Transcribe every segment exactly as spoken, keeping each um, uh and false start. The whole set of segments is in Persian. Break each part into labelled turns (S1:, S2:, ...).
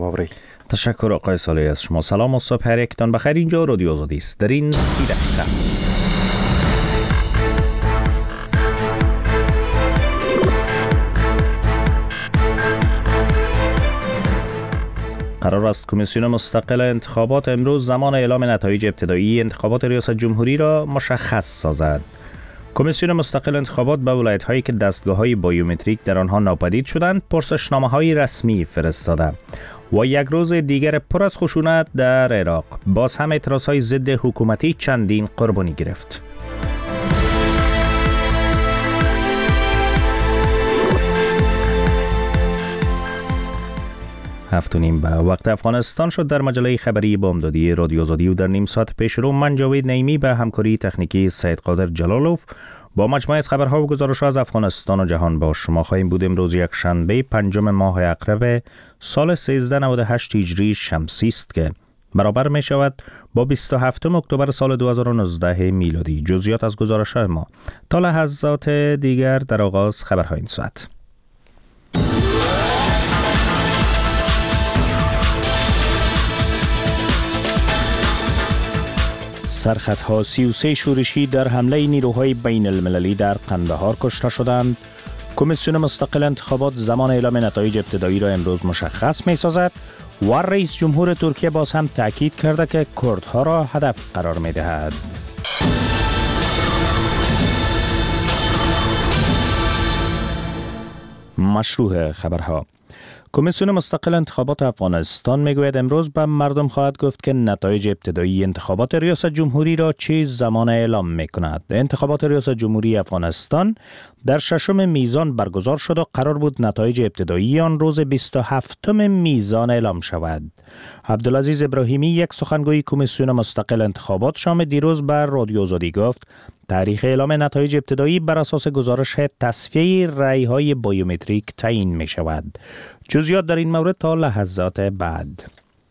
S1: باوری.
S2: تشکر آقای صالحی از شما. سلام و صبح هر یکتان بخیر. اینجا رادیو آزادی است. در این سی دقیقه قرار است کمیسیون مستقل انتخابات امروز زمان اعلام نتایج ابتدایی انتخابات ریاست جمهوری را مشخص سازد. کمیسیون مستقل انتخابات به ولایت‌هایی که دستگاه‌های بایومتریک در آنها ناپدید شدند پرسشنامه‌های رسمی فرستاده و یک روز دیگر پر از خشونت در عراق باز هم اعتراضهای ضد حکومتی چندین قربانی گرفت. هفت و نیم به وقت افغانستان شد. در مجله خبری بامدادی رادیو آزادی و در نیم ساعت پیش رو من جاوید نعیمی به همکاری تکنیکی سید قادر جلالوف با مجموعه از خبرها و گزارش‌ها از افغانستان و جهان با شما خواهیم بود. امروز یک شنبه پنجم ماه اقرب سال سیزده نود و هشت هجری شمسی است که برابر می شود با بیست و هفتم اکتبر سال دو هزار و نوزده میلادی. جزئیات از گزارش‌های ما تا لحظات دیگر در آغاز خبرهای این ساعت. سرخطها سی و سه شورشی در حمله نیروهای بین المللی در قندهار کشته شدند. کمیسیون مستقل انتخابات زمان اعلام نتایج ابتدایی را امروز مشخص می سازد و رئیس جمهور ترکیه باز هم تاکید کرده که کردها را هدف قرار می دهد. مشروع خبرها. کمیسیون مستقل انتخابات افغانستان میگوید امروز به مردم خواهد گفت که نتایج ابتدایی انتخابات ریاست جمهوری را چه زمان اعلام میکند. انتخابات ریاست جمهوری افغانستان در ششم میزان برگزار شد و قرار بود نتایج ابتدایی آن روز بیست و هفتم میزان اعلام شود. عبدالعزیز ابراهیمی یک سخنگوی کمیسیون مستقل انتخابات شام دیروز بر رادیو آزادی گفت تاریخ اعلام نتایج ابتدایی بر اساس گزارش تصفیه رأی‌های بایومتریک تعیین می شود. جزئیات در این مورد تا لحظات بعد.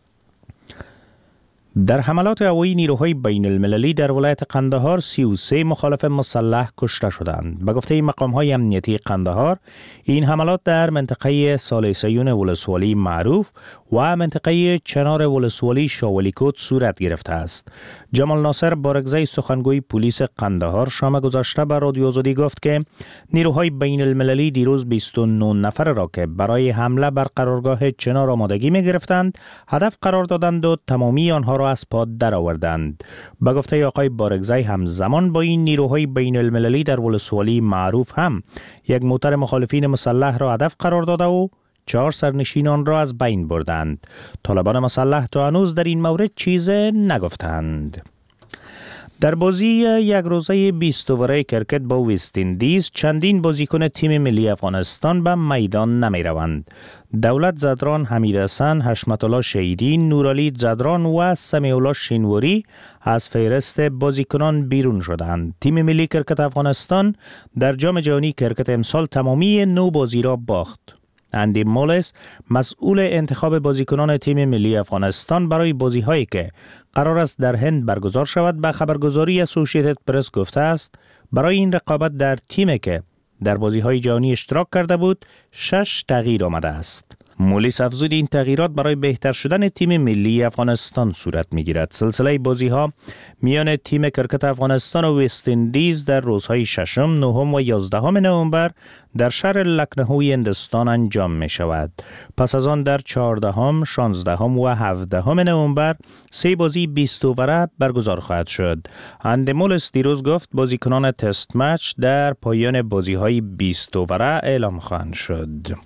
S2: در حملات هوایی نیروهای بین المللی در ولایت قندهار سی و سه مخالف مسلح کشته شدند. به گفته مقام‌های امنیتی قندهار این حملات در منطقه سالیسیون ولسوالی معروف و منطقه چنار ولسوالی شاولی کود صورت گرفته است. جمال ناصر بارگزای سخنگوی پلیس قندهار شام گذشته به رادیو آزادی گفت که نیروهای بین المللی دیروز بیست و نه نفر را که برای حمله بر قرارگاه چنار آمادگی می گرفتند هدف قرار دادند و تمامی آنها را از پا درآوردند. به گفته آقای بارگزای همزمان با این نیروهای بین المللی در ولسوالی معروف هم یک موتر مخالفین مسلح را هدف قرار داده و چهار سرنشینان را از بین بردند. طالبان مسلح تا هنوز در این مورد چیز نگفتند. در بازی یک روزه بیست اووره کرکت با وست اندیز چندین بازیکن تیم ملی افغانستان به میدان نمی روند. دولت زدران، حمید حسن، حشمت الله شهیدی، نورعلی زدران و سمیع الله شینواری از فهرست بازیکنان بیرون شدند. تیم ملی کرکت افغانستان در جام جهانی کرکت امسال تمامی نو بازی را باخت. اندی مولس مسئول انتخاب بازیکنان تیم ملی افغانستان برای بازی‌هایی که قرار است در هند برگزار شود به خبرگزاری اسوسییتد پرس گفته است برای این رقابت در تیمی که در بازی‌های جهانی اشتراک کرده بود شش تغییر آمده است. مولس افزود این تغییرات برای بهتر شدن تیم ملی افغانستان صورت می‌گیرد. سلسله بازی‌ها میان تیم کرکت افغانستان و وست اندیز در روزهای ششم، نهم و یازدهم نوامبر در شهر لکنهوی هندوستان انجام می شود. پس از آن در چهاردهم، شانزدهم و هفدهم نوامبر سه بازی بیست اووره برگزار خواهد شد. اندی مولس دیروز گفت بازیکنان تست مچ در پایان بازی‌های بیست اووره اعلام خواهند شد.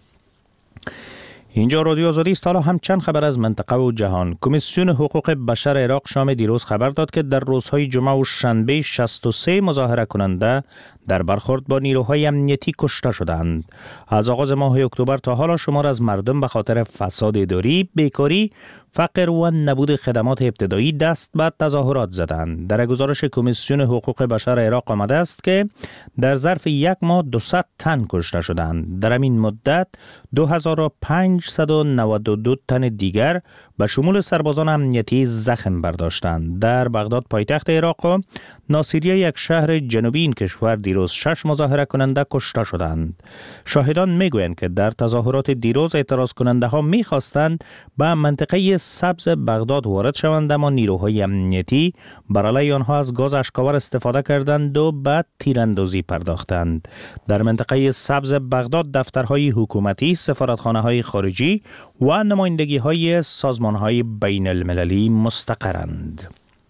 S2: اینجا رادیو آزادی است. حالا هم چند خبر از منطقه و جهان. کمیسیون حقوق بشر عراق شام دیروز خبر داد که در روزهای جمعه و شنبه شصت و سه مظاهره کننده در برخورد با نیروهای امنیتی کشته شدند. از آغاز ماه اکتبر تا حالا شمار از مردم به خاطر فساد اداری، بیکاری، فقر و نبود خدمات ابتدایی دست به تظاهرات زدند. در گزارش کمیسیون حقوق بشر عراق آمده است که در ظرف یک ماه دویست تن کشته شدند. در این مدت دو هزار و پانصد و نود و دو تن دیگر به شمول سربازان امنیتی زخم برداشتند. در بغداد پایتخت عراق و ناصریه، یک شهر جنوبی این کشور، دیروز شش مظاهره کننده کشته شدند. شاهدان میگویند که در تظاهرات دیروز اعتراض کننده ها میخواستند به منطقه سبز بغداد وارد شوند، اما نیروهای امنیتی بر علیه آنها از گاز اشک‌آور استفاده کردند و به تیراندازی پرداختند. در منطقه سبز بغداد دفترهای حکومتی، سفارتخانه‌های خارجی و نمایندگی‌های سازمان‌های بین المللی مستقرند.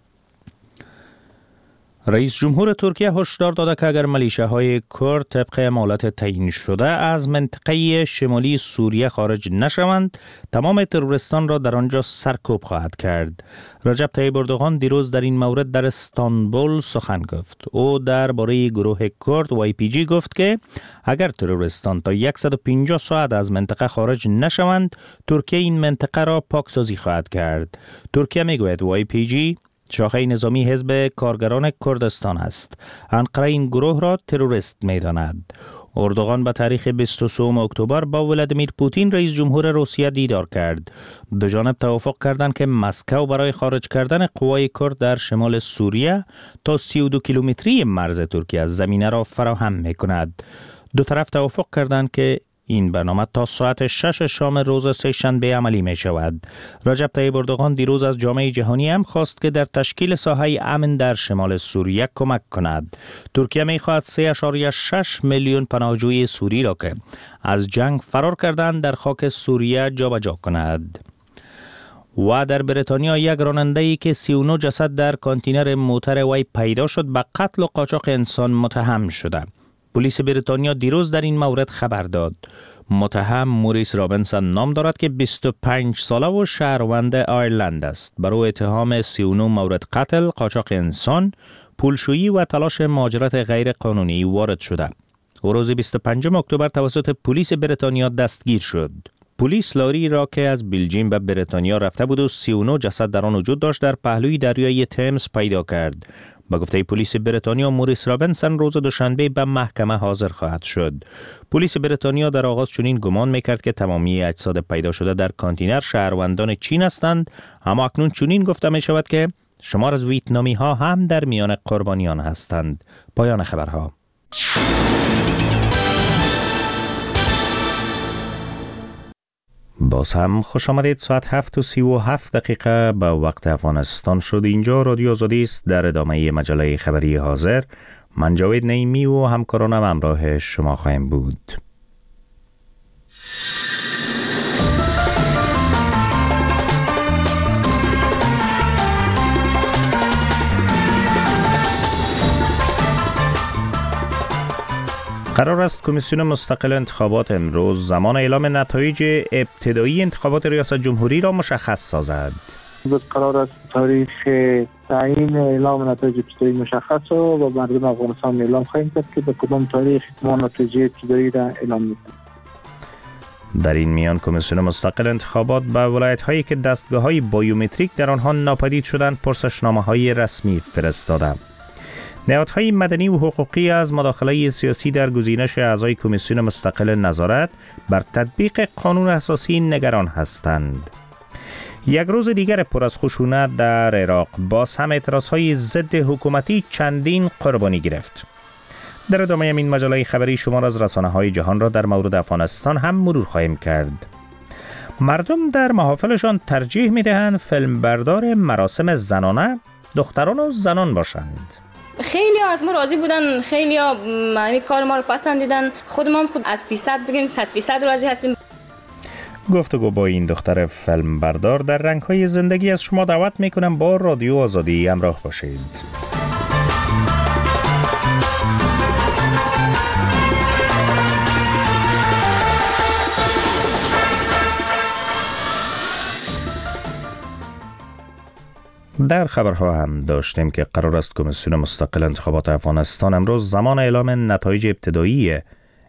S2: رئیس جمهور ترکیه هشدار داده که اگر ملیشه‌های کرد طبق مهلت تعیین شده از منطقه شمالی سوریه خارج نشوند، تمام تروریستان را در آنجا سرکوب خواهد کرد. رجب طیب اردوغان دیروز در این مورد در استانبول سخن گفت. او درباره گروه کرد وای پی جی گفت که اگر تروریستان تا صد و پنجاه ساعت از منطقه خارج نشوند، ترکیه این منطقه را پاکسازی خواهد کرد. ترکیه میگوید وای پی جی شاخه نظامی حزب کارگران کردستان است. انقره این گروه را تروریست می‌داند. اردوغان به تاریخ بیست و سوم اکتبر با ولادیمیر پوتین رئیس جمهور روسیه دیدار کرد. دو جانب توافق کردند که مسکو برای خارج کردن قوای کرد در شمال سوریه تا سی و دو کیلومتری مرز ترکیه زمینه را فراهم می‌کند. دو طرف توافق کردند که این برنامه تا ساعت شش شام روز سه‌شنبه عملی می شود. رجب طیب اردوغان دیروز از جامعه جهانی هم خواست که در تشکیل ساحه امن در شمال سوریه کمک کند. ترکیه می خواهد سه و شش میلیون پناهجوی سوری را که از جنگ فرار کردند در خاک سوریه جابجا کند. و در بریتانیا یک راننده‌ای که سی و نه جسد در کانتینر موتر وی پیدا شد به قتل و قاچاق انسان متهم شده. پلیس بریتانیا دیروز در این مورد خبر داد. متهم موریس رابینسون نام دارد که بیست و پنج ساله و شهروند آیرلند است. بر او اتهام سی و نه مورد قتل، قاچاق انسان، پولشویی و تلاش مهاجرت غیر قانونی وارد شده. او روز بیست و پنجم اکتبر توسط پلیس بریتانیا دستگیر شد. پلیس لاری را که از بلژیم به بریتانیا رفته بود و سی و نه جسد در آن وجود داشت در پهلوی دریای تمز پیدا کرد. با گفته پلیس بریتانیا موریس رابینسون روز دوشنبه به محکمه حاضر خواهد شد. پلیس بریتانیا در آغاز چنین گمان میکرد که تمامی اجساد پیدا شده در کانتینر شهروندان چین هستند، اما اکنون چنین گفته می شود که شمار از ویتنامی ها هم در میان قربانیان هستند. پایان خبرها. باز هم خوش آمدید. ساعت هفت و سی و هفت دقیقه به وقت افغانستان شد. اینجا رادیو آزادی است. در ادامه مجله خبری حاضر من جاوید نعیمی و همکارانم همراه شما خواهیم بود. قرار است کمیسیون مستقل انتخابات امروز زمان اعلام نتایج ابتدایی انتخابات ریاست جمهوری را مشخص سازد.
S1: امروز قرار است تاریخ تعیین اعلام نتایج ابتدایی مشخص و با مردم افغانستان اعلام خواهیم کرد که به کدام تاریخ ما نتایج ابتدایی را اعلام می‌کنیم.
S2: در این میان کمیسیون مستقل انتخابات به ولایت‌هایی که دستگاه‌های بایومتریک در آنها ناپدید شدند پرسشنامه‌های رسمی فرستاده. نهادهای مدنی و حقوقی از مداخله سیاسی در گزینش اعضای کمیسیون مستقل نظارت بر تطبیق قانون اساسی نگران هستند. یک روز دیگر پر از خشونت در عراق باز هم اعتراضهای ضد حکومتی چندین قربانی گرفت. در ادامه این مجله خبری شمار از رسانه‌های جهان را در مورد افغانستان هم مرور خواهیم کرد. مردم در محافلشان ترجیح می‌دهند فیلمبردار مراسم زنانه دختران و زنان باشند.
S3: خیلی از ما راضی بودن، خیلی ها این کار ما رو پسندیدن. خود ما هم خود از فیصد بگیم صد فیصد راضی هستیم.
S2: گفتگو با این دختر فیلمبردار در رنگ‌های زندگی از شما دعوت میکنم با رادیو آزادی همراه باشید. در خبرها هم داشتیم که قرار است کمیسیون مستقل انتخابات افغانستان امروز زمان اعلام نتایج ابتدایی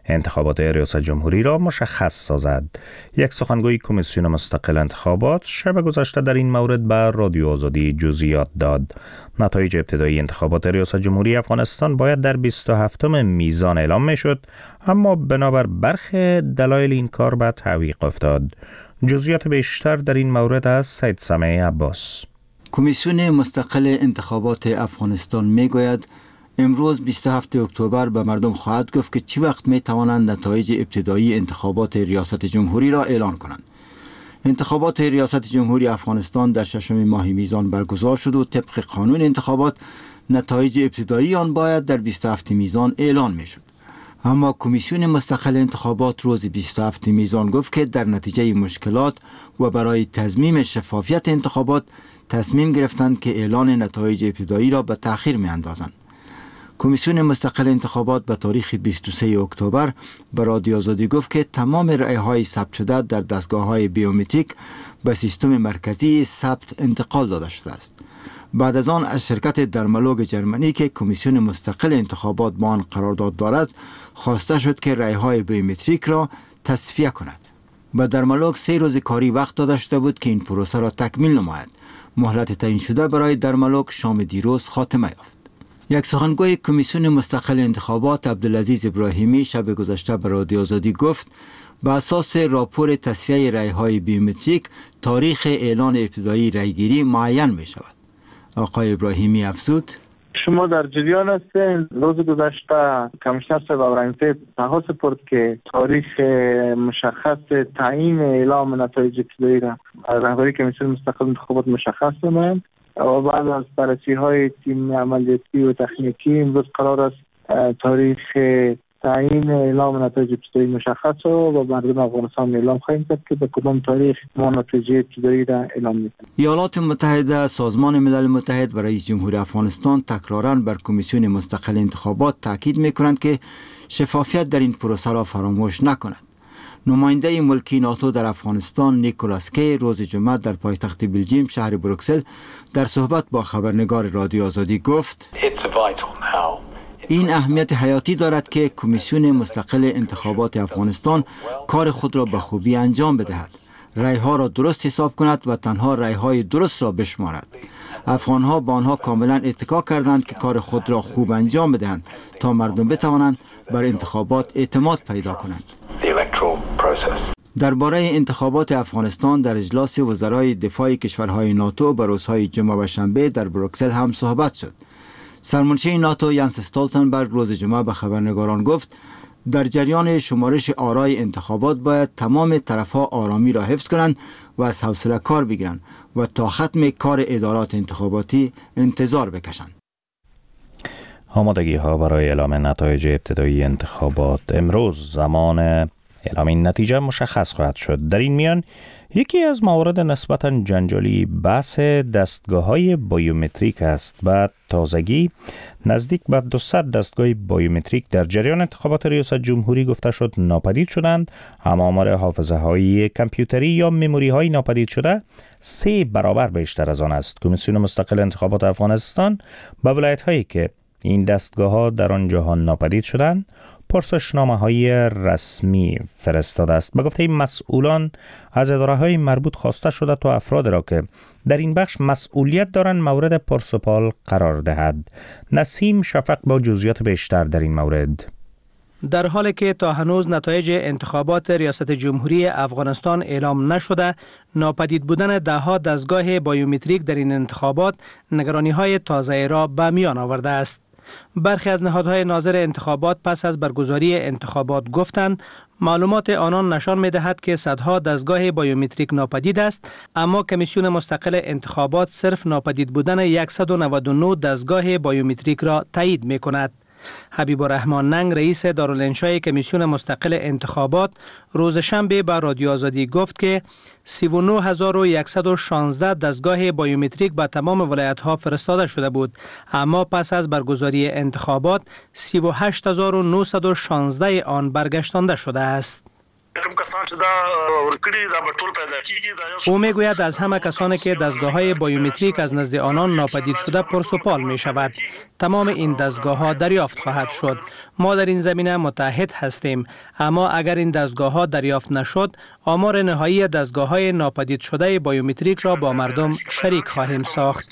S2: انتخابات ریاست جمهوری را مشخص سازد. یک سخنگوی کمیسیون مستقل انتخابات شب گذشته در این مورد به رادیو آزادی جزئیات داد. نتایج ابتدایی انتخابات ریاست جمهوری افغانستان باید در بیست و هفتم میزان اعلام میشد، اما بنابر برخی دلایل این کار به تعویق افتاد. جزئیات بیشتر در این مورد از سید سمیع عباس.
S4: کمیسیون مستقل انتخابات افغانستان میگوید امروز بیست و هفتم اکتبر به مردم خواهد گفت که چی وقت می توانند نتایج ابتدایی انتخابات ریاست جمهوری را اعلان کنند. انتخابات ریاست جمهوری افغانستان در ششم ماه میزان برگزار شد و طبق قانون انتخابات نتایج ابتدایی آن باید در بیست و هفتم میزان اعلان می شد. اما کمیسیون مستقل انتخابات روز بیست و هفتم میزان گفت که در نتیجه مشکلات و برای تضمین شفافیت انتخابات تصمیم گرفتند که اعلان نتایج ابتدایی را به تأخیر می اندازند. کمیسیون مستقل انتخابات به تاریخ بیست و سوم اکتبر به رادیو آزادی گفت که تمام رأی‌های ثبت شده در دستگاه‌های بیومتریک به سیستم مرکزی ثبت انتقال داده شده است. بعد از آن از شرکت درمالوگ جرمنی که کمیسیون مستقل انتخابات با آن قرارداد دارد خواسته شد که رأی‌های بیومتریک را تصفیه کند. به درمالوگ سه روز کاری وقت داده شده بود که این پروسه را تکمیل نماید. مهلت تعیین شده برای درمالوگ شام دیروز خاتمه یافت. یک سخنگوی کمیسیون مستقل انتخابات عبدالعزیز ابراهیمی شب گذشته به رادیو آزادی گفت به اساس راپور تصفیه رأی‌های بیومتریک تاریخ اعلان ابتدایی رأیگیری معین می شود. آقای ابراهیمی افزود:
S1: شما در جریان هستین. روز گذشته کمیشنر صاحب ابراهیمی تقاضا سپرد که تاریخ مشخص تعیین اعلام نتایج ابتدایی را رهبری کمیسیون مستقل انتخابات مشخص نمایند و بعد از بررسی های تیم عملیاتی و تکنیکی امروز قرار است تاریخ تعیین اعلام نتایج ابتدایی مشخص و مردم افغانستان اعلام خواهیم کرد که به کدام تاریخ ما نتیجه ابتدایی را اعلام می‌کنیم.
S4: ایالات متحده، سازمان ملل متحد و رئیس جمهور افغانستان تکراراً بر کمیسیون مستقل انتخابات تاکید می‌کنند که شفافیت در این پروسه را فراموش نکند. نماینده ملکی ناتو در افغانستان نیکولاس کی روز جمعه در پایتخت بلژیم شهر بروکسل در صحبت با خبرنگار رادیو آزادی گفت این اهمیت حیاتی دارد که کمیسیون مستقل انتخابات افغانستان کار خود را به خوبی انجام بدهد، رأی‌ها را درست حساب کند و تنها رأی‌های درست را بشمارد. افغان‌ها با آنها کاملا اتکا کردند که کار خود را خوب انجام بدهند تا مردم بتوانند بر انتخابات اعتماد پیدا کنند. درباره انتخابات افغانستان در اجلاس وزرای دفاع کشورهای ناتو به روزهای جمعه و شنبه در بروکسل هم صحبت شد. سرمنشی ناتو ینس استولتنبرگ روز جمعه به خبرنگاران گفت در جریان شمارش آرای انتخابات باید تمام طرفها آرامی را حفظ کنند و از حوصله کار بگیرند و تا ختم کار ادارات انتخاباتی انتظار بکشند.
S2: آمادگی ها برای اعلام نتایج ابتدایی انتخابات امروز زمان اعلام این نتیجه مشخص خواهد شد. در این میان یکی از موارد نسبتاً جنجالی بحث دستگاه‌های بایومتریک است. بعد تازگی نزدیک به دویست دستگاه بایومتریک در جریان انتخابات ریاست جمهوری گفته شد ناپدید شدند، اما آمار حافظه‌های کامپیوتری یا مموری‌های ناپدید شده سه برابر بیشتر از آن است. کمیسیون مستقل انتخابات افغانستان به ولایت‌هایی که این دستگاه‌ها در آن جهان ناپدید شدند پرسشنامه‌های رسمی فرستاده است. به گفته مسئولان از اداره‌های مربوط خواسته شده تا افراد را که در این بخش مسئولیت دارند مورد پرس‌وپال قرار دهد. نسیم شفق با جزئیات بیشتر در این مورد.
S5: در حالی که تا هنوز نتایج انتخابات ریاست جمهوری افغانستان اعلام نشده، ناپدید بودن ده‌ها دستگاه بایومتریک در این انتخابات نگرانی‌های تازه را به میان آورده است. برخی از نهادهای ناظر انتخابات پس از برگزاری انتخابات گفتند معلومات آنان نشان می‌دهد که صدها دستگاه بایومتریک ناپدید است، اما کمیسیون مستقل انتخابات صرف ناپدید بودن صد و نود و نه دستگاه بایومتریک را تایید می‌کند. حبیب الرحمن ننگ رئیس دارالانشای کمیسیون مستقل انتخابات روز شنبه به رادیو آزادی گفت که سی و نه هزار و صد و شانزده دستگاه بایومتریک به تمام ولایت‌ها فرستاده شده بود، اما پس از برگزاری انتخابات سی و هشت هزار و نهصد و شانزده آن برگشتانده شده است. او میگوید از همه کسانی که دستگاه‌های بایومتریک از نزد آنان ناپدید شده پرسپال می شود. تمام این دستگاه‌ها دریافت خواهد شد. ما در این زمینه متحد هستیم، اما اگر این دستگاه‌ها دریافت نشد، آمار نهایی دستگاه‌های ناپدید شده بایومتریک را با مردم شریک خواهیم ساخت.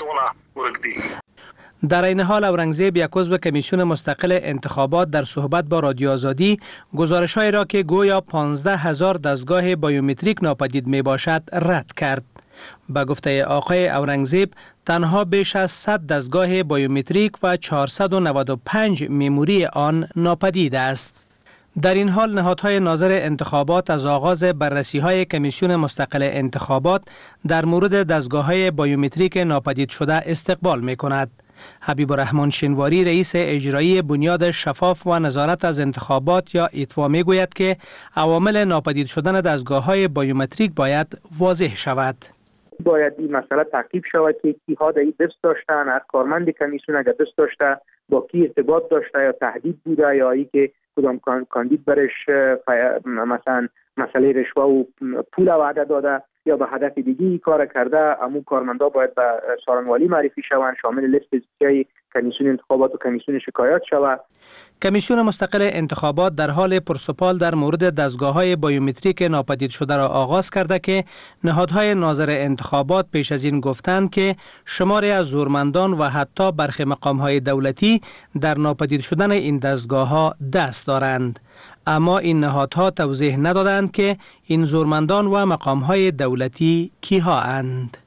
S5: در این حال اورنگزیب یک عضو کمیسیون مستقل انتخابات در صحبت با رادیو آزادی گزارش‌هایی را که گویا پانزده هزار دستگاه بایومتریک ناپدید می باشد رد کرد. به گفته آقای اورنگزیب تنها بیش از صد دستگاه بایومتریک و چهارصد و نود و پنج مموری آن ناپدید است. در این حال نهادهای ناظر انتخابات از آغاز بررسی‌های کمیسیون مستقل انتخابات در مورد دستگاه‌های بایومتریک ناپدید شده استقبال می‌کند. حبیب الرحمن شنواری رئیس اجرایی بنیاد شفاف و نظارت از انتخابات یا ایتوا میگوید که عوامل ناپدید شدن دستگاه‌های بایومتریک باید واضح شود.
S6: باید این مسئله تعقیب شود که کیها در این دست داشتن، هر کارمند کمیسیون اگر دست داشته با کی ارتباط داشته یا تهدید بوده یا ای که کدام کاندید برش مثلا مسئله رشوه و پول وعده داده یا به هدف دیگه کار کرده، امو کارمندا باید به سارنوالی معرفی شوند، شامل لیست جای کمیسیون انتخابات و کمیسیون شکایات شود.
S5: کمیسیون مستقل انتخابات در حال پرسپال در مورد دستگاه‌های بایومتریک ناپدید شده را آغاز کرده که نهادهای ناظر انتخابات پیش از این گفتند که شماری از زورمندان و حتی برخی مقام‌های دولتی در ناپدید شدن این دستگاه‌ها دست دارند. اما این نهادها توضیح ندادند که این زورمندان و مقام‌های دولتی کیها اند.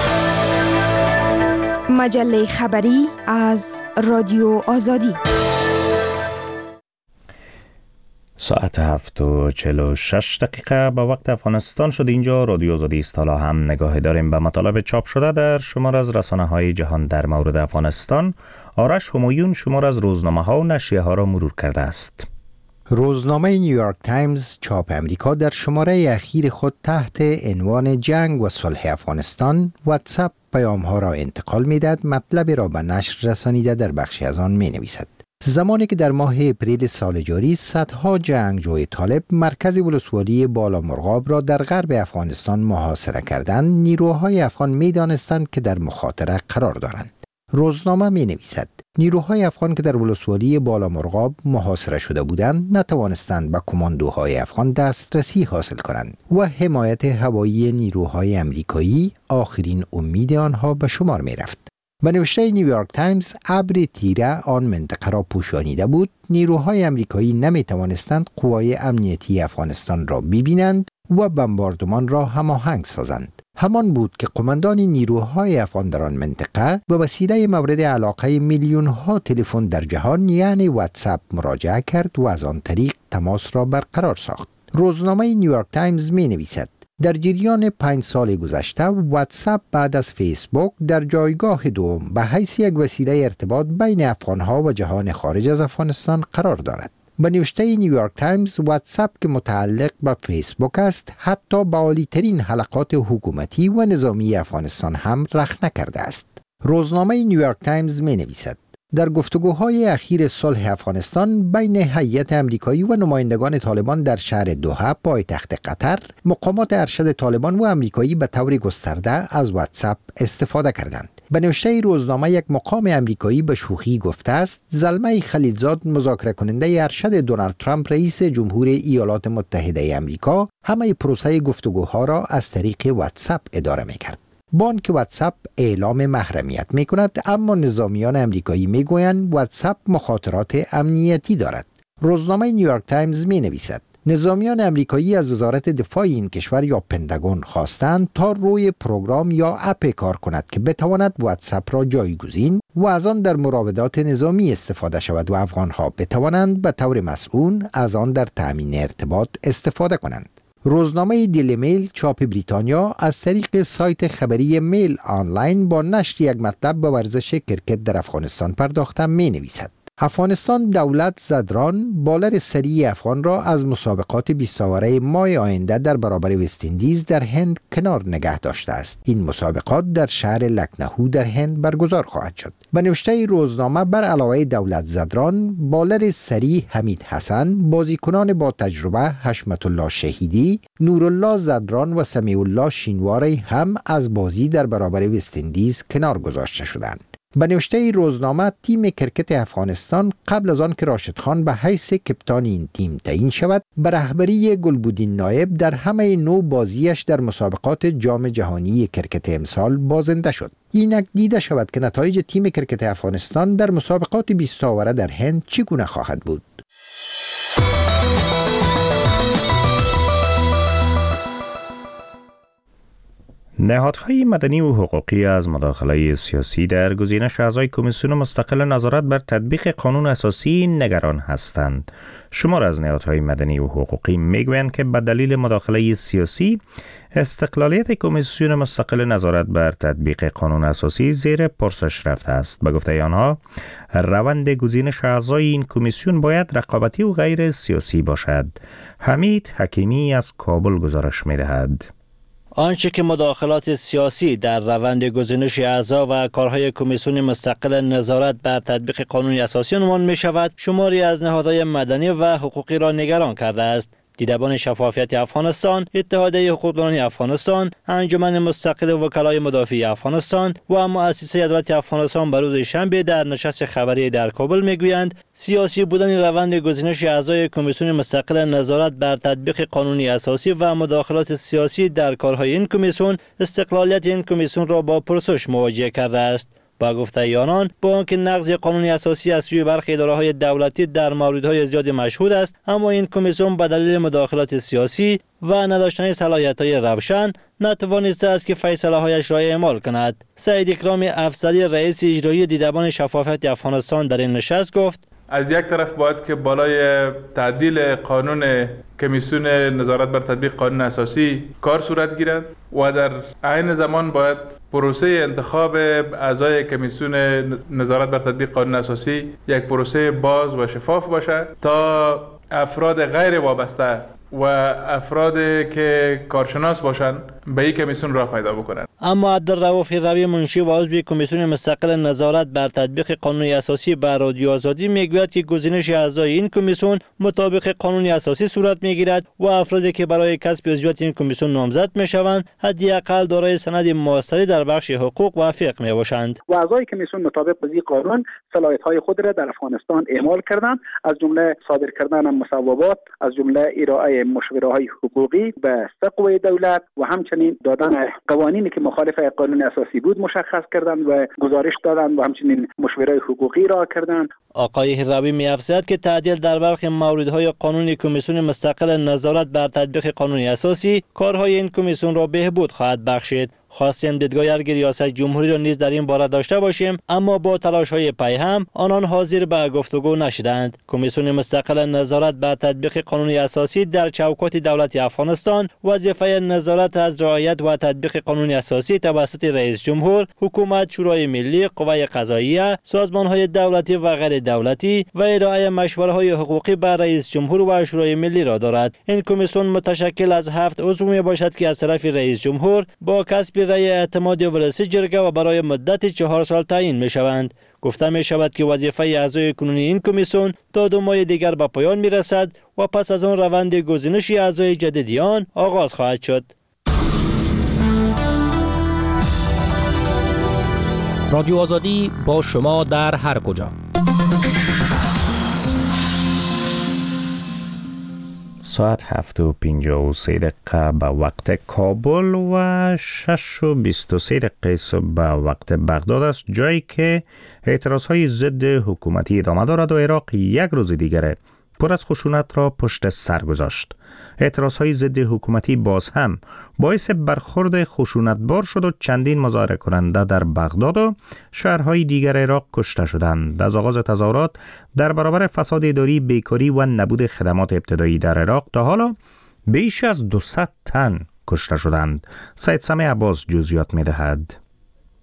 S7: مجله خبری از رادیو آزادی.
S2: ساعت هفت و چهل و شش دقیقه به وقت افغانستان شد. اینجا رادیو آزادی است. حالا هم نگاه داریم به مطالب چاپ شده در شمار از رسانه های جهان در مورد افغانستان. آرش همایون شمار از روزنامه ها و نشریه ها را مرور کرده است.
S8: روزنامه نیویورک تایمز چاپ امریکا در شماره اخیر خود تحت عنوان جنگ و صلح افغانستان واتساپ پیام ها را انتقال می داد مطلب را به نشر رسانیده در بخشی از آن می نویسد. زمانی که در ماه اپریل سال جاری صدها جنگجوی طالب مرکز ولسوالی بالا مرغاب را در غرب افغانستان محاصره کردند، نیروهای افغان می دانستند که در مخاطره قرار دارند. روزنامه می نویسد نیروهای افغان که در ولسوالی بالا مرغاب محاصره شده بودند نتوانستند به کماندوهای افغان دسترسی حاصل کنند و حمایت هوایی نیروهای امریکایی آخرین امید آنها به شمار می رفت. به نوشته نیویورک تایمز ابر تیره آن منطقه را پوشانیده بود. نیروهای امریکایی نمی توانستند قوای امنیتی افغانستان را ببینند و بمباردمان را هماهنگ سازند. همان بود که قماندان نیروهای افغان در آن منطقه به وسیله مورد علاقه میلیون ها تلفن در جهان یعنی واتساپ مراجعه کرد و از آن طریق تماس را برقرار ساخت. روزنامه نیویورک تایمز می نویسد در جریان پنج سال گذشته واتساپ بعد از فیسبوک در جایگاه دوم به حیث یک وسیله ارتباط بین افغانها و جهان خارج از افغانستان قرار دارد. به نوشته نیویورک تایمز واتساپ که متعلق به فیسبوک است حتی با عالی‌ترین حلقات حکومتی و نظامی افغانستان هم رخنه کرده است. روزنامه نیویورک تایمز می نویسد در گفتگوهای اخیر صلح افغانستان بین هیئت امریکایی و نمایندگان طالبان در شهر دوحه پایتخت قطر، مقامات ارشد طالبان و امریکایی به طور گسترده از واتساپ استفاده کردند. به نوشته روزنامه یک مقام امریکایی به شوخی گفته است زلمه خلیلزاد مذاکره کننده ارشد دونالد ترامپ رئیس جمهور ایالات متحده امریکا همه پروسه گفتگوها را از طریق واتساپ اداره می‌کرد. بانک واتساپ اعلام محرمیت می کند اما نظامیان امریکایی می گویند واتساپ مخاطرات امنیتی دارد. روزنامه نیویورک تایمز می نویسد نظامیان امریکایی از وزارت دفاع این کشور یا پنتاگون خواستند تا روی پروگرام یا اپ کار کند که بتواند واتساپ را جایگزین و از آن در مراودات نظامی استفاده شود و افغانها بتوانند به طور مسئول از آن در تأمین ارتباط استفاده کنند. روزنامه دیلی میل چاپ بریتانیا از طریق سایت خبری میل آنلاین با نشر یک مطلب به ورزش کرکت در افغانستان پرداخته می نویسد افغانستان دولت زدران بالر سری افغان را از مسابقات بیست آوره ماه آینده در برابر وست اندیز در هند کنار نگه داشته است. این مسابقات در شهر لکنهو در هند برگزار خواهد شد. به نوشته روزنامه بر علاوه دولت زدران، بالر سری حمید حسن، بازیکنان با تجربه حشمت الله شهیدی، نورالله زدران و سمیع الله شینواری هم از بازی در برابر وست اندیز کنار گذاشته شدند. به نوشته روزنامه، تیم کرکت افغانستان قبل از آن که راشد خان به حیث کپتان این تیم تعیین شود، به رهبری گلبودین نایب در همه نو بازیش در مسابقات جام جهانی کرکت امسال بازنده شد. اینک دیده شود که نتایج تیم کرکت افغانستان در مسابقات بیست آوره در هند چگونه خواهد بود.
S2: نهادهای مدنی و حقوقی از مداخله سیاسی در گزینش اعضای کمیسیون مستقل نظارت بر تطبیق قانون اساسی نگران هستند. شمار از نهادهای مدنی و حقوقی میگویند که به دلیل مداخله سیاسی استقلالیت کمیسیون مستقل نظارت بر تطبیق قانون اساسی زیر پرسش رفته است. به گفته آنها، روند گزینش اعضای این کمیسیون باید رقابتی و غیر سیاسی باشد. حمید حکیمی از کابل گزارش می‌دهد.
S9: آنچه که مداخلات سیاسی در روند گزینش اعضا و کارهای کمیسیون مستقل نظارت بر تطبیق قانون اساسی عنوان می شود، شماری از نهادهای مدنی و حقوقی را نگران کرده است. دیدبان شفافیت افغانستان، اتحادیه حقوقدانان افغانستان، انجمن مستقل وکلای مدافع افغانستان و مؤسسه عدالت افغانستان به روز شنبه در نشست خبری در کابل میگویند سیاسی بودن روند گزینش اعضای کمیسیون مستقل نظارت بر تطبیق قانون اساسی و مداخلات سیاسی در کارهای این کمیسیون استقلالیت این کمیسیون را با پرسش مواجه کرده است. با گفته آنان، با آنکه نقض قانون اساسی از سوی برخی اداره‌های دولتی در موردهای زیاد مشهود است، اما این کمیسیون به دلیل مداخلات سیاسی و نداشتن صلاحیت‌های روشن نتوانسته است که فیصله‌هایش را اعمال کند. سعید اکرام افضلی، رئیس اجرایی دیدبان شفافیت افغانستان، در این نشست گفت:
S10: از یک طرف باید که بالای تعدیل قانون کمیسیون نظارت بر تطبیق قانون اساسی کار صورت گیرد و در عین زمان باید پروسه انتخاب اعضای کمیسیون نظارت بر تطبیق قانون اساسی یک پروسه باز و شفاف باشد تا افراد غیر وابسته و افرادی که کارشناس باشند به این کمیسیون راه پیدا بکنند.
S9: اما عبدالرؤوف هروی منشی و عضو کمیسیون مستقل نظارت بر تطبیق قانون اساسی بر رادیو آزادی میگوید که گزینش اعضای این کمیسیون مطابق قانون اساسی صورت میگیرد و افرادی که برای کسب عضویت این کمیسیون نامزد میشوند حداقل دارای سند ماستری در بخش حقوق و فقه میباشند.
S6: و اعضای کمیسیون مطابق با این قانون صلاحیت‌های خود را در افغانستان اعمال کردند، از جمله صادر کردن مصوبات، از جمله ارائه مشوره‌های حقوقی به سقوی دولت و همچنین دادن قوانینی که مخالف قانون اساسی بود مشخص کردند و گزارش دادند و همچنین مشوره‌های حقوقی را کردند.
S9: آقای هروی می‌افزاید که تعدیل در برخی موردهای قانون کمیسیون مستقل نظارت بر تطبیق قانون اساسی کارهای این کمیسیون را بهبود خواهد بخشید. خواستیم دیدگاه ارگ ریاست جمهوری را نیز در این باره داشته باشیم، اما با تلاش‌های پیهم آنان حاضر به گفتگو نشدند. کمیسیون مستقل نظارت بر تطبیق قانون اساسی در چوکات دولت افغانستان وظیفه نظارت از رعایت و تطبیق قانون اساسی توسط رئیس جمهور، حکومت، شورای ملی، قوه قضاییه، سازمان‌های دولتی و غیر دولتی و ارائه مشوره‌های حقوقی بر رئیس جمهور و شورای ملی را دارد. این کمیسیون متشکل از هفت عضو میباشد که از طرف رئیس جمهور با کسب رای اعتماد ولسی جرگه و برای مدت چهار سال تعیین می شوند. گفته می شود که وظیفه اعضای کنونی این کمیسیون تا دو ماه دیگر به پایان می رسد و پس از آن روند گزینش اعضای جدیدی آن آغاز خواهد شد.
S11: رادیو آزادی با شما در هر کجا.
S2: ساعت هفت و پنجاه و سه دقیقه به وقت کابل و شش و بیست و سه دقیقه صبح به وقت بغداد است، جایی که اعتراضهای ضد حکومتی ادامه دارد و عراق یک روز دیگر پر از خشونت را پشت سر گذاشت. اعتراضهای ضد حکومتی باز هم باعث برخورد خشونتبار شد و چندین مظاهره کننده در بغداد و شهرهای دیگر عراق کشته شدند. از آغاز تظاهرات در برابر فساد اداری، بیکاری و نبود خدمات ابتدایی در عراق تا حالا بیش از دویست تن کشته شدند. سید سمیع عباس جزئیات می‌دهد.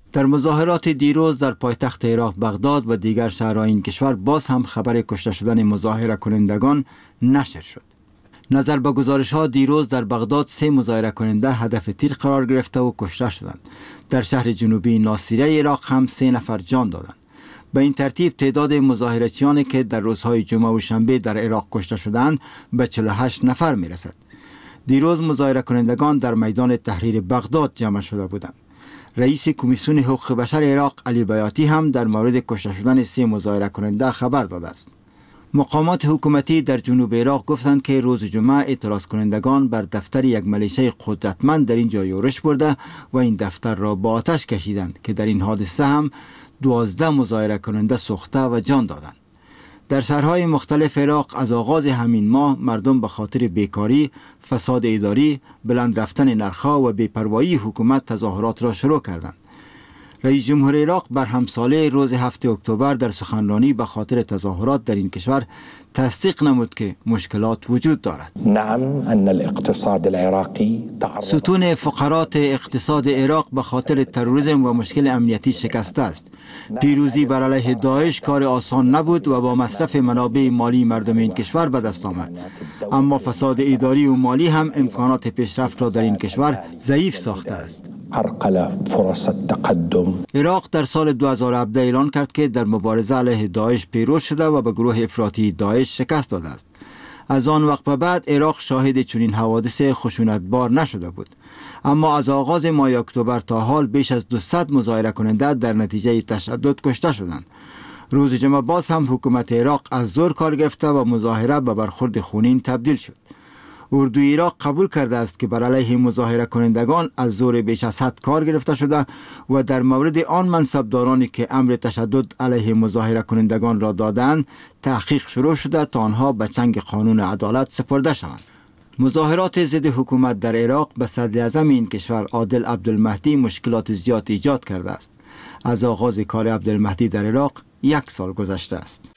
S4: در مظاهرات دیروز در پایتخت عراق بغداد و دیگر شهرهای این کشور باز هم خبر کشته شدن مظاهره کنندگان نشر شد. نظر به گزارش ها دیروز در بغداد سه مظاهره کننده هدف تیر قرار گرفته و کشته شدند. در شهر جنوبی ناصریه عراق هم سه نفر جان دادند. به این ترتیب تعداد مظاهرچیانی که در روزهای جمعه و شنبه در عراق کشته شدند به چهل و هشت نفر می رسد. دیروز مظاهره کنندگان در میدان تحریر بغداد جمع شده بودند. رئیس کمیسیون حقوق بشر عراق علی بیاتی هم در مورد کشته شدن سه مظاهره کننده خبر داده است. مقامات حکومتی در جنوب عراق گفتند که روز جمعه اعتراض کنندگان بر دفتر یک ملیشه قدرتمند در اینجا یورش برده و این دفتر را با آتش کشیدند که در این حادثه هم دوازده مظاهره کننده سوخته و جان دادند. در شهرهای مختلف عراق از آغاز همین ماه مردم به خاطر بیکاری، فساد اداری، بلند رفتن نرخ‌ها و بی‌پروایی حکومت تظاهرات را شروع کردند. رئیس جمهور عراق بر همساله روز هفتم اکتبر در سخنرانی به خاطر تظاهرات در این کشور تصدیق نمود که مشکلات وجود دارد.
S12: نعم ان الاقتصاد العراقی
S4: ستون فقرات اقتصاد عراق به خاطر تروریسم و مشکل امنیتی شکسته است. پیروزی بر علیه داعش کار آسان نبود و با مصرف منابع مالی مردم این کشور به دست آمد. اما فساد اداری و مالی هم امکانات پیشرفت را در این کشور ضعیف ساخته است.
S12: عرقل فرص التقدم.
S4: عراق در سال دو هزار و هفده اعلان کرد که در مبارزه علیه داعش پیروز شده و به گروه افراطی داعش شکست داده است. از آن وقت به بعد عراق شاهد چنین حوادث خشونتبار نشده بود. اما از آغاز ماه اکتبر تا حال بیش از دویست مظاهره کننده در نتیجه تشدد کشته شدند. روز جمعه باز هم حکومت عراق از زور کار گرفته و مظاهره به برخورد خونین تبدیل شد. اردوی عراق قبول کرده است که بر علیه مظاهره کنندگان از زور بیش از حد کار گرفته شده و در مورد آن منصبدارانی که امر تشدد علیه مظاهره کنندگان را دادند تحقیق شروع شده تا آنها به چنگ قانون عدالت سپرده شوند. مظاهرات ضد حکومت در عراق به صدر اعظم این کشور عادل عبدالمهدی مشکلات زیاد ایجاد کرده است. از آغاز کار عبدالمهدی در عراق یک سال گذشته است.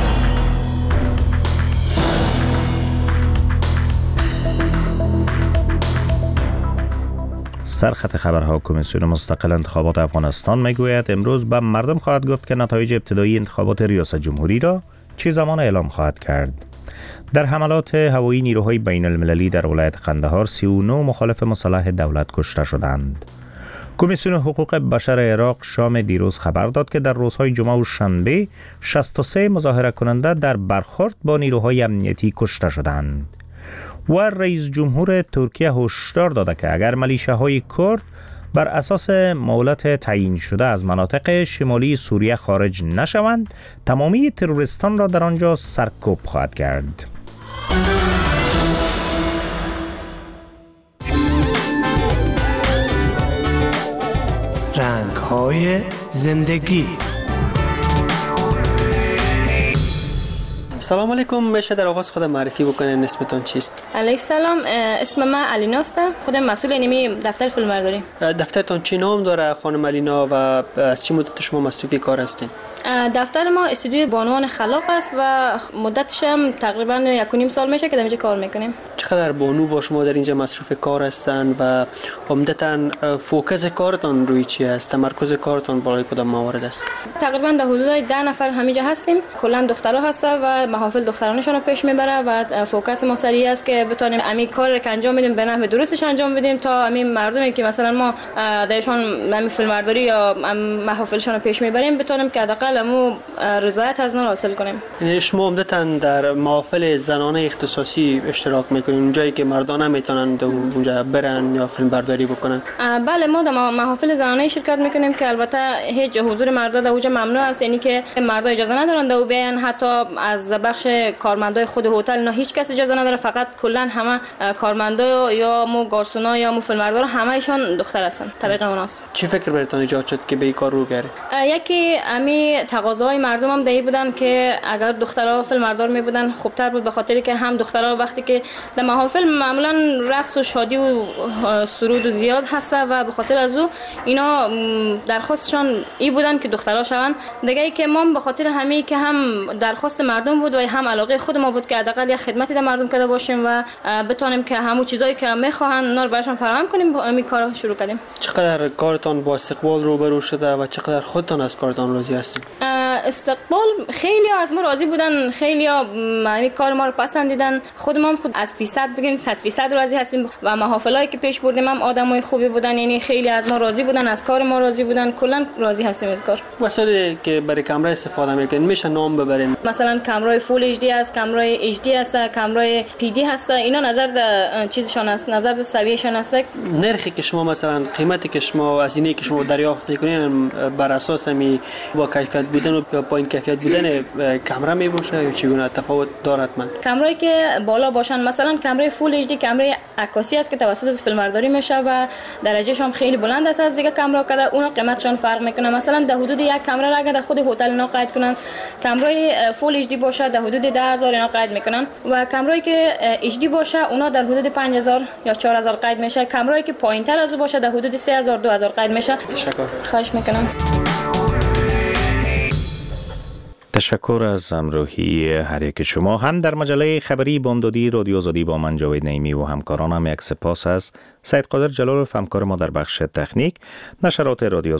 S2: سرخط خبرها کمیسیون مستقل انتخابات افغانستان میگوید امروز به مردم خواهد گفت که نتایج ابتدایی انتخابات ریاست جمهوری را چه زمان اعلام خواهد کرد. در حملات هوایی نیروهای بین المللی در ولایت قندهار سی و نه مخالف مسلح دولت کشته شدند. کمیسیون حقوق بشر عراق شام دیروز خبر داد که در روزهای جمعه و شنبه شصت و سه مظاهره کننده در برخورد با نیروهای امنیتی کشته شدند. و رئیس جمهور ترکیه هشدار داده که اگر ملیشه‌های کرد بر اساس مهلت تعیین شده از مناطق شمالی سوریه خارج نشوند، تمامی تروریستان را در آنجا سرکوب خواهد کرد.
S13: رنگ‌های زندگی.
S14: سلام علیکم. میشه در آغاز خود معرفی بکنین، اسمتون چیست؟
S3: علیک سلام، اسم من علیناست. خودم مسئول نمی دفتر فیلمبرداری.
S14: دفترتون چی نام داره خانم علینا و از چه مدت شما مصروف کار هستین؟
S3: دفتر ما استودیوی بانوان خلاق است و مدتش هم تقریبا یک و نیم سال میشه که در اینجا کار میکنیم.
S14: چقدر بانو با شما در اینجا مصروف کار هستن و عمدتاً فوکس کارتون روی چی است؟ تمرکز کارتون بالای کدام موارد است؟
S3: تقریبا در حدود ده نفر همینجا هستیم. کلا دخترها هستن و محافل دخترانشون رو پیش میبره و فوکس ما سری است که بتونیم امی کار رو انجام بدیم، به نحو درستش انجام بدیم تا امی مردمی که مثلا ما درشون امی فیلمبرداری یا محافلشون رو پیش میبریم بتونیم که حداقل مو رضایت از اونها حاصل کنیم.
S14: شما عمدتاً در محافل زنانه اختصاصی اشتراک میکنین، اونجایی که مردان نمیتونن اونجا برن یا فیلم برداری بکنن؟
S3: بله، ما در محافل زنانه شرکت میکنیم که البته هیچ حضور مردا در اونجا ممنوع است، یعنی که مردا اجازه ندارن در بیان، حتی از بخش کارمندای خود هتل نه هیچ کس اجازه نداره، فقط کلا همه کارمندا یا مو گارسونا یا مو فیلمبردار همهشون دختر هستن. طریق اوناست.
S14: چی فکر براتون ایجاد شد که به این کار رو بیاره؟
S3: یکی امی تقاضاهای مردم هم دایی بودن که اگر دخترها فیلمبردار می بودن خوبتر بود، به خاطری که هم دخترها وقتی که در محافل معمولا رقص و شادی و سرود و زیاد هست و به خاطر از او اینا درخواستشان ای بودن که دخترها شوند. دیگه ای که ما به خاطر همین که هم درخواست مردم بود و هم علاقه خود ما بود که حداقل یک خدمتی در مردم کرده باشیم و بتونیم که همو چیزایی که میخواهند اونا رو براشون فراهم کنیم. با همین کار شروع کردیم. چقدر کارتان با استقبال روبرو شده و چقدر خودتان از کارتان راضی هستید؟ استقبال خیلی از ما راضی بودن، خیلی همین کار ما رو پسندیدن. خود ما هم خود از فیصد بگیم صد فیصد راضی هستیم و محافلایی که پیش بردیم هم آدمای خوبی بودن، یعنی خیلی از ما راضی بودن، از کار ما راضی بودن، کلا راضی هستیم از کار. وسایلی که برای کامرا استفاده میکنین میشه نام ببرین؟ مثلا کامرای فول اچ دی است، کامرای اچ دی است، کامرای پی دی هست. اینا نظر در چیزشون است، نظر به سویهشون است. نرخی که شما مثلا قیمتی که شما از اینی که شما دریافت میکنین بر اساس می با کیفیت بودن و یا پایین کیفیت بودن کامرا می باشه یا چگونه تفاوت دارد؟ من کامرایی که بالا باشن، مثلا کامرای فول اچ دی کامرای عکاسی است که توسط فیلمبرداری میشه و درجهش هم خیلی بلند است از دیگه کامرا کده، اونا قیمتشون فرق میکنه. مثلا در حدود یک کامرا اگه در خود هتل اینا قید کنن، کامرای فول اچ دی باشه در حدود ده هزار اینا قید میکنن و کامرایی که اچ دی باشه اونا در حدود پنج هزار یا چهار هزار قید میشه. کامرایی که پایینتر از او باشه در حدود سه هزار دو هزار قید میشه. تشکر. خواهش میکنم.
S2: تشکر از همراهی هر یک شما. هم در مجله خبری بامدادی رادیو آزادی با من جاوید نعیمی و همکارانم یک سپاس از سید قادر جلال همکار ما در بخش تکنیک. نشرات رادیو